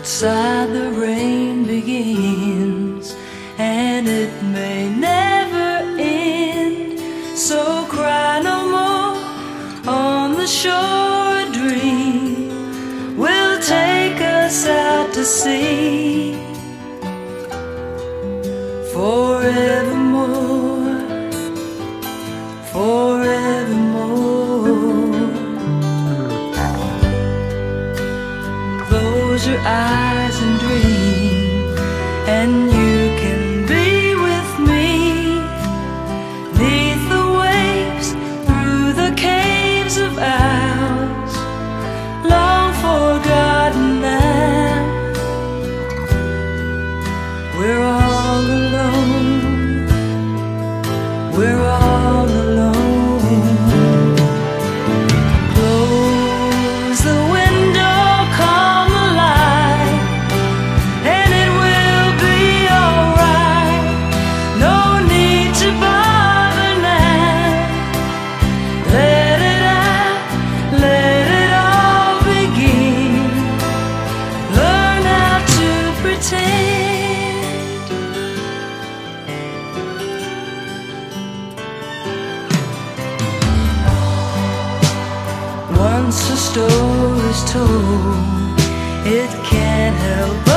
Outside the rain begins, and it may never end. So cry no more. On the shore a dream will take us out to sea. Forevermore, forevermore. Close your eyes and dream, and you can be with me. 'Neath the waves, through the caves of ours, long forgotten now. We're all alone, we're all alone. Close the window, calm the light, and it will be alright. No need to bother now. Let it out, let it all begin. Learn how to pretend. Once a story's told, it can't help